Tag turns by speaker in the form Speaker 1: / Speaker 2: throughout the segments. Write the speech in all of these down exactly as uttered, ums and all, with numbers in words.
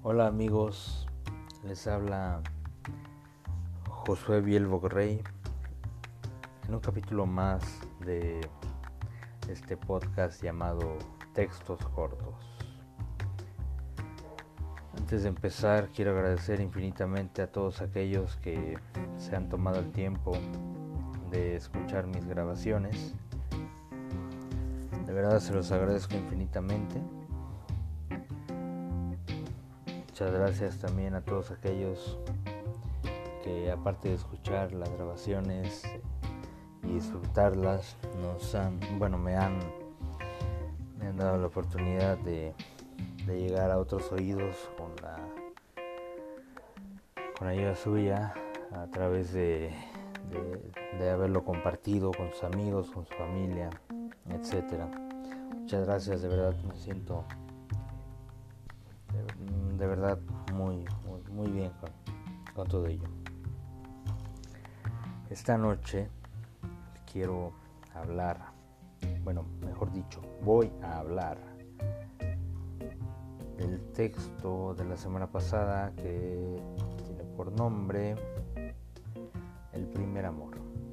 Speaker 1: Hola amigos, les habla Josué Biel Bogrey en un capítulo más de este podcast llamado Textos Cortos. Antes de empezar, quiero agradecer infinitamente a todos aquellos que se han tomado el tiempo de escuchar mis grabaciones. De verdad se los agradezco infinitamente. Muchas gracias también a todos aquellos que, aparte de escuchar las grabaciones y disfrutarlas, nos han, bueno, me han, me han dado la oportunidad de, de llegar a otros oídos con la, con la ayuda suya, a través de, de, de haberlo compartido con sus amigos, con su familia, etcétera. Muchas gracias, de verdad me siento de, de verdad muy, muy, muy bien con, con todo ello. Esta noche quiero hablar, bueno, mejor dicho, voy a hablar del texto de la semana pasada que tiene por nombre El primer amor.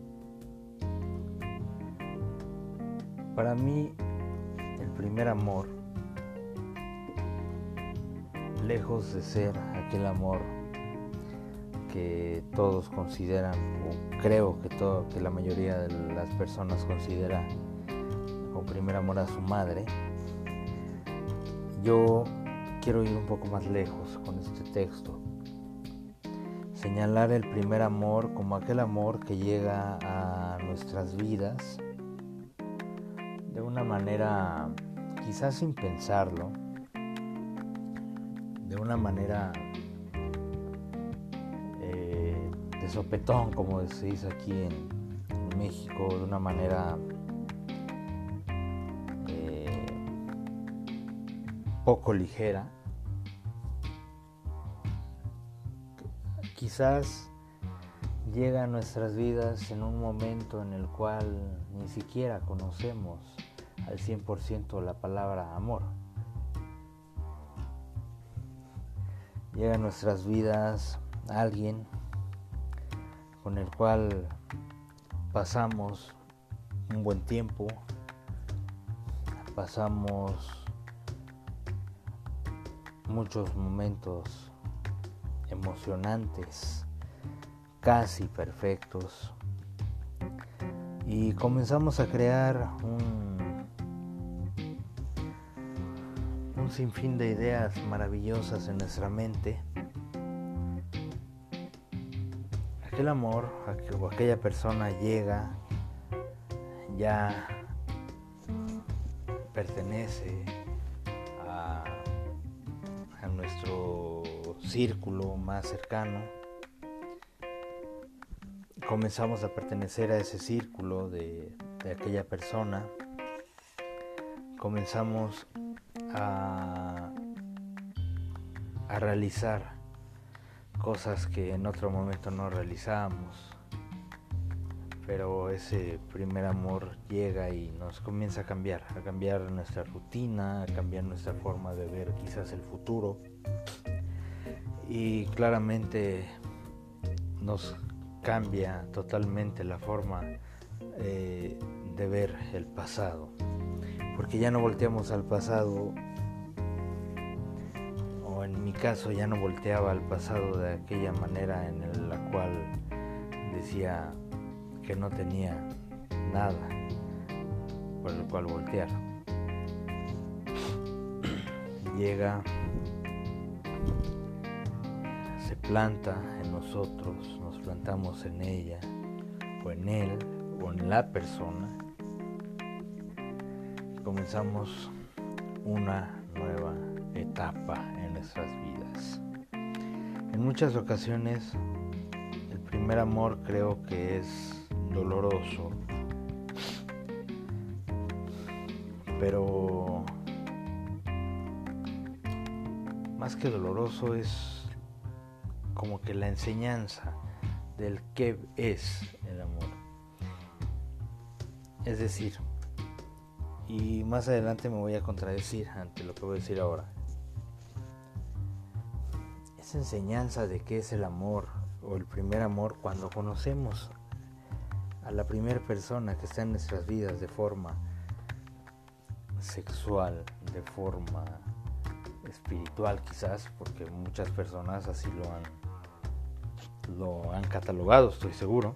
Speaker 1: Para mí, el primer amor, lejos de ser aquel amor que todos consideran, o creo que todo, que la mayoría de las personas considera como primer amor a su madre, yo quiero ir un poco más lejos con este texto. Señalar el primer amor como aquel amor que llega a nuestras vidas de una manera, quizás sin pensarlo, de una manera eh, de sopetón, como se dice aquí en, en México, de una manera eh, poco ligera. Quizás llega a nuestras vidas en un momento en el cual ni siquiera conocemos al cien por ciento la palabra amor. Llega a nuestras vidas alguien con el cual pasamos un buen tiempo, pasamos muchos momentos emocionantes, casi perfectos, y comenzamos a crear un, un sinfín de ideas maravillosas en nuestra mente. Aquel amor o aquella persona llega, ya pertenece a, a nuestro círculo más cercano. Comenzamos a pertenecer a ese círculo de, de aquella persona. Comenzamos a, a realizar cosas que en otro momento no realizábamos, pero ese primer amor llega y nos comienza a cambiar, a cambiar nuestra rutina, a cambiar nuestra forma de ver quizás el futuro, y claramente nos cambia totalmente la forma eh, de ver el pasado, porque ya no volteamos al pasado, o en mi caso ya no volteaba al pasado de aquella manera en la cual decía que no tenía nada por el cual voltear. Llega, se planta en nosotros, nos plantamos en ella, o en él, o en la persona, y comenzamos una nueva etapa en nuestras vidas. En muchas ocasiones el primer amor creo que es doloroso, pero más que doloroso es como que la enseñanza del qué es el amor. Es decir, y más adelante me voy a contradecir ante lo que voy a decir ahora, esa enseñanza de qué es el amor o el primer amor, cuando conocemos a la primera persona que está en nuestras vidas de forma sexual, de forma espiritual quizás, porque muchas personas así lo han, lo han catalogado, estoy seguro.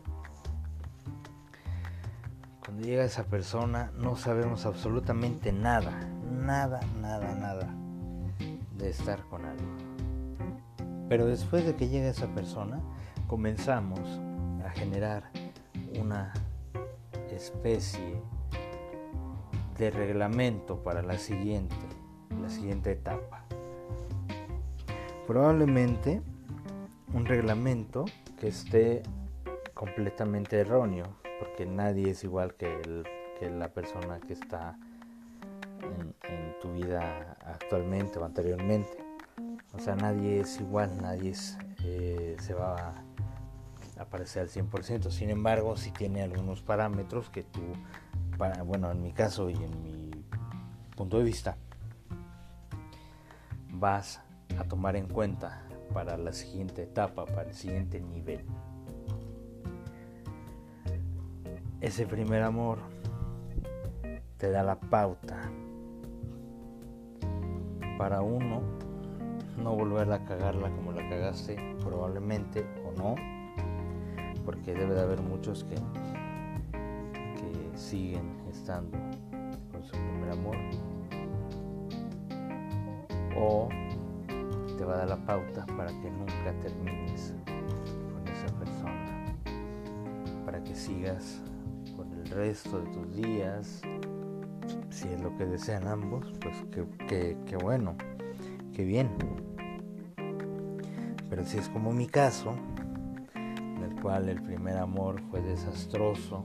Speaker 1: Cuando llega esa persona no sabemos absolutamente nada, nada, nada, nada de estar con alguien. Pero después de que llega esa persona, comenzamos a generar una especie de reglamento para la siguiente, la siguiente etapa. Probablemente un reglamento que esté completamente erróneo, porque nadie es igual que, el, que la persona que está en, en tu vida actualmente o anteriormente. O sea, nadie es igual, nadie es, eh, se va a parecer al cien por ciento. Sin embargo, sí tiene algunos parámetros que tú, para, bueno, en mi caso y en mi punto de vista, vas a tomar en cuenta para la siguiente etapa, para el siguiente nivel. Ese primer amor te da la pauta para uno no volver a cagarla como la cagaste, probablemente, o no, porque debe de haber muchos que, que siguen estando con su primer amor, o te va a dar la pauta para que nunca termines con esa persona, para que sigas por el resto de tus días, si es lo que desean ambos, pues que, que, que bueno, que bien. Pero si es como mi caso, en el cual el primer amor fue desastroso,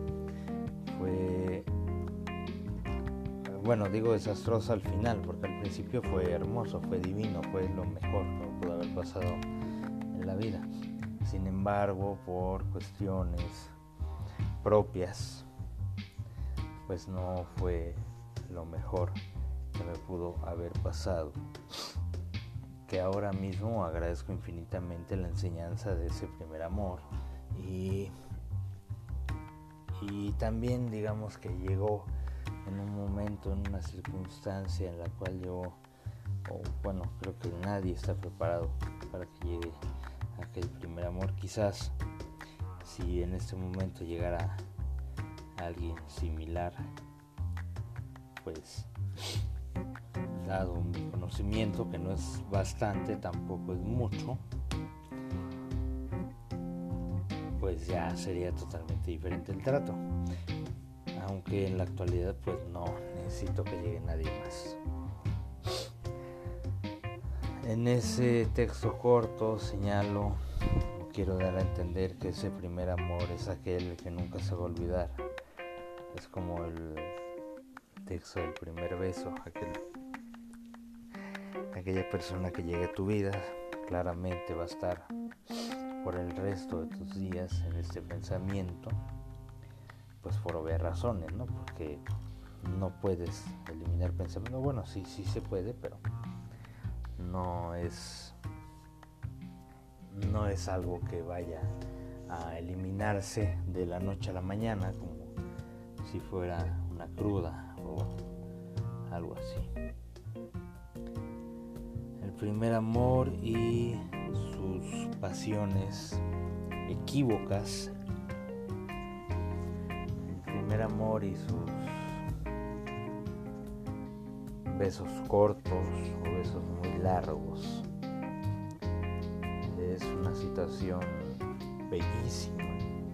Speaker 1: fue, bueno, digo desastroso al final, porque al principio fue hermoso, fue divino, fue lo mejor que pudo haber pasado en la vida. Sin embargo, por cuestiones propias, pues no fue lo mejor que me pudo haber pasado. Que ahora mismo agradezco infinitamente la enseñanza de ese primer amor, y, y también digamos que llegó en un momento, en una circunstancia en la cual yo, o bueno, creo que nadie está preparado para que llegue aquel primer amor. Quizás si en este momento llegara alguien similar, pues dado mi conocimiento, que no es bastante, tampoco es mucho, pues ya sería totalmente diferente el trato. Aunque en la actualidad pues no necesito que llegue nadie más. En ese texto corto señalo, quiero dar a entender que ese primer amor es aquel que nunca se va a olvidar. Es como el texto del primer beso, aquel aquella persona que llegue a tu vida claramente va a estar por el resto de tus días en este pensamiento, pues por obvias razones, ¿no? Porque no puedes eliminar pensamientos. Bueno, sí, sí se puede, pero no es no es algo que vaya a eliminarse de la noche a la mañana, como si fuera una cruda o algo así. El primer amor y sus pasiones equívocas, el primer amor y sus besos cortos o besos muy largos, es una situación bellísima.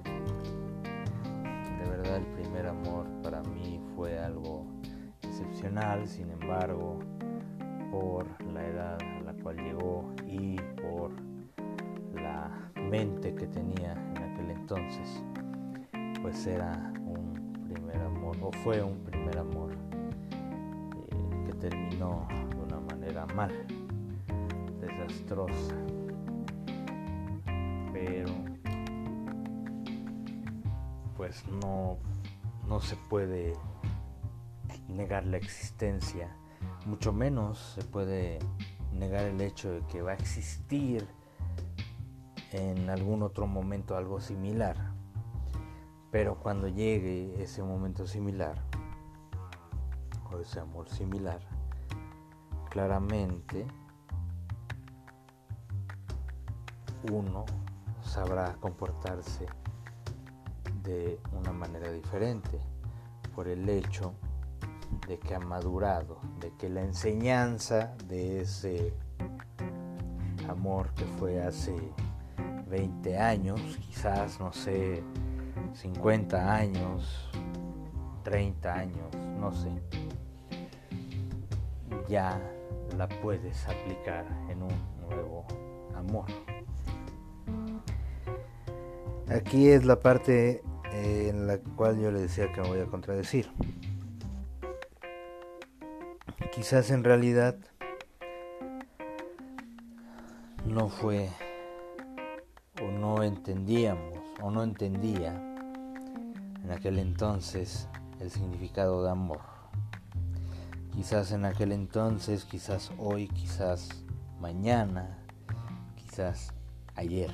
Speaker 1: De verdad, el primer amor para mí fue algo excepcional. Sin embargo, por la edad a la cual llegó y por la mente que tenía en aquel entonces, pues era un primer amor, o fue un primer amor eh, que terminó de una manera mal, desastrosa. Pero pues no, no se puede negar la existencia, mucho menos se puede negar el hecho de que va a existir en algún otro momento algo similar, pero cuando llegue ese momento similar o ese amor similar, claramente uno sabrá comportarse de una manera diferente por el hecho de que ha madurado, de que la enseñanza de ese amor que fue hace veinte años, quizás, no sé, cincuenta años, treinta años, no sé, ya la puedes aplicar en un nuevo amor. Aquí es la parte en la cual yo le decía que me voy a contradecir. Quizás en realidad no fue o no entendíamos o no entendía en aquel entonces el significado de amor. Quizás en aquel entonces, quizás hoy, quizás mañana, quizás ayer.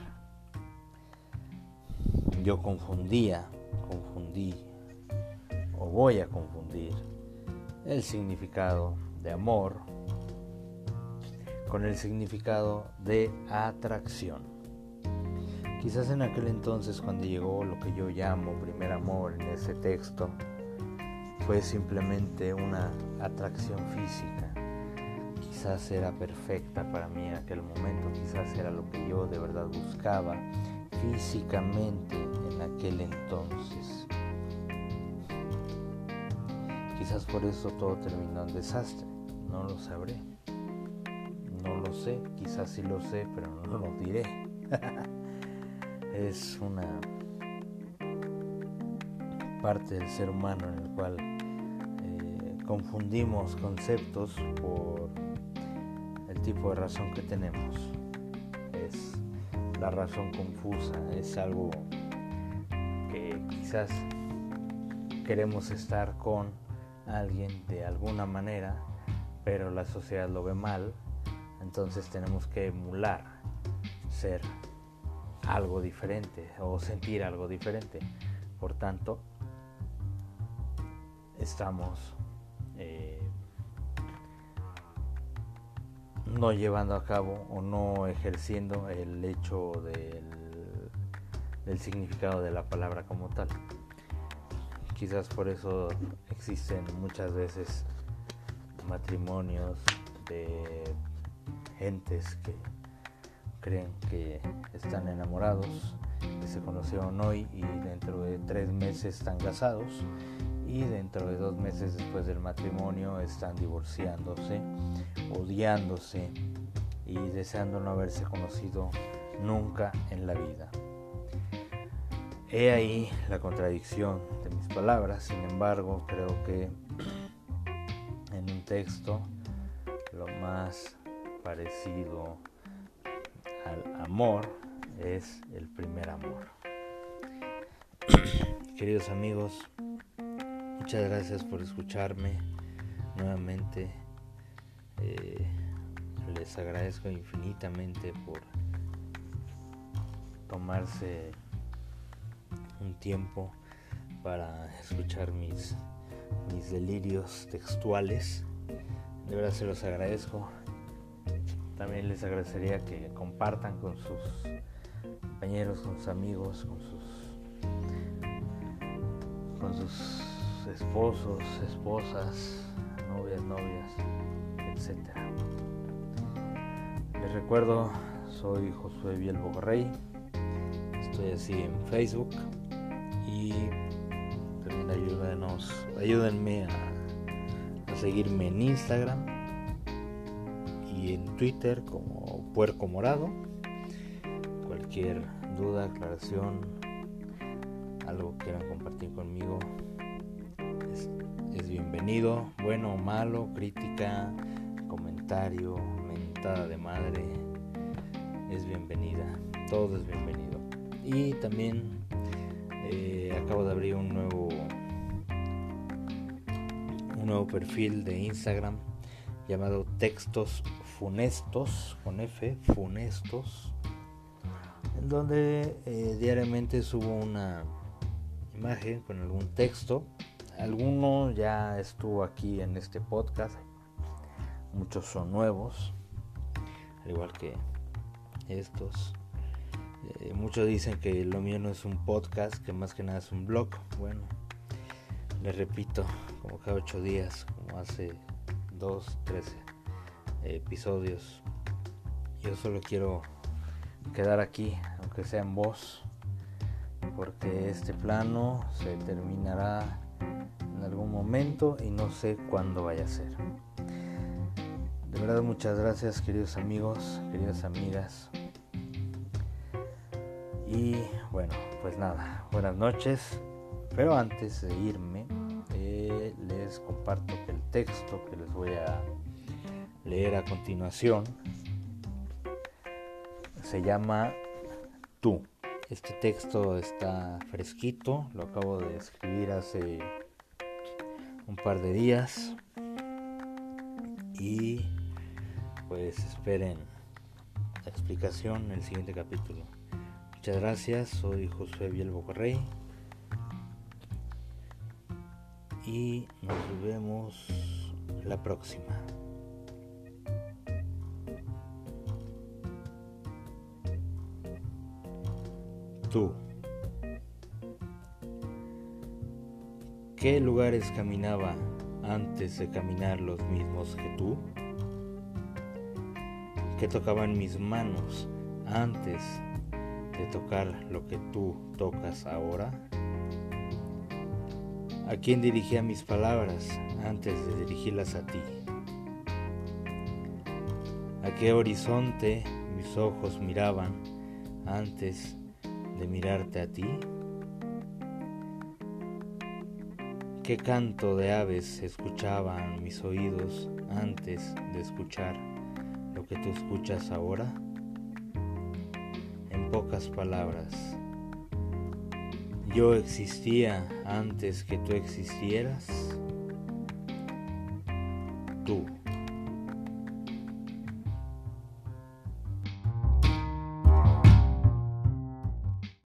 Speaker 1: Yo confundía, confundí o voy a confundir el significado de amor con el significado de atracción. Quizás en aquel entonces, cuando llegó lo que yo llamo primer amor en ese texto, fue simplemente una atracción física. Quizás era perfecta para mí en aquel momento, quizás era lo que yo de verdad buscaba físicamente en aquel entonces. Quizás por eso todo terminó en desastre, no lo sabré, no lo sé, quizás sí lo sé, pero no lo diré. Es una parte del ser humano en el cual eh, confundimos conceptos por el tipo de razón que tenemos. Es la razón confusa, es algo que quizás queremos estar con alguien de alguna manera, pero la sociedad lo ve mal, entonces tenemos que emular ser algo diferente o sentir algo diferente. Por tanto, estamos eh, no llevando a cabo o no ejerciendo el hecho del, del significado de la palabra como tal. Quizás por eso existen muchas veces matrimonios de gentes que creen que están enamorados, que se conocieron hoy y dentro de tres meses están casados, y dentro de dos meses después del matrimonio están divorciándose, odiándose y deseando no haberse conocido nunca en la vida. He ahí la contradicción de mis palabras. Sin embargo, creo que en un texto lo más parecido al amor es el primer amor. Queridos amigos, muchas gracias por escucharme nuevamente. Eh, les agradezco infinitamente por tomarse un tiempo para escuchar mis, mis delirios textuales. De verdad se los agradezco. También les agradecería que compartan con sus compañeros, con sus amigos, con sus con sus esposos, esposas, novias, novias, etcétera. Les recuerdo, soy Josué Biel Bogarrey. Estoy así en Facebook y también ayúdenos, ayúdenme a, a seguirme en Instagram y en Twitter como Puerco Morado. Cualquier duda, aclaración, algo que quieran compartir conmigo es, es bienvenido, bueno o malo, crítica, comentario, mentada de madre, es bienvenida, todo es bienvenido. Y también eh, acabo de abrir un nuevo un nuevo perfil de Instagram llamado Textos Funestos, con F, Funestos, en donde eh, diariamente subo una imagen con algún texto. Alguno ya estuvo aquí en este podcast, muchos son nuevos, al igual que estos. Eh, muchos dicen que lo mío no es un podcast, que más que nada es un blog. Bueno, les repito, como cada ocho días, como hace dos, tres episodios, yo solo quiero quedar aquí, aunque sea en voz, porque este plano se terminará en algún momento y no sé cuándo vaya a ser. De verdad, muchas gracias, queridos amigos, queridas amigas. Y bueno, pues nada, buenas noches. Pero antes de irme, eh, les comparto que el texto que les voy a leer a continuación se llama Tú. Este texto está fresquito, lo acabo de escribir hace un par de días y pues esperen la explicación en el siguiente capítulo. Muchas gracias, soy Josué Biel Bocarrey y nos vemos la próxima. Tú. ¿Qué lugares caminaba antes de caminar los mismos que tú? ¿Qué tocaban mis manos antes de tocar lo que tú tocas ahora? ¿A quién dirigía mis palabras antes de dirigirlas a ti? ¿A qué horizonte mis ojos miraban antes de mirarte a ti? ¿Qué canto de aves escuchaban mis oídos antes de escuchar lo que tú escuchas ahora? En pocas palabras, ¿yo existía antes que tú existieras? Tú.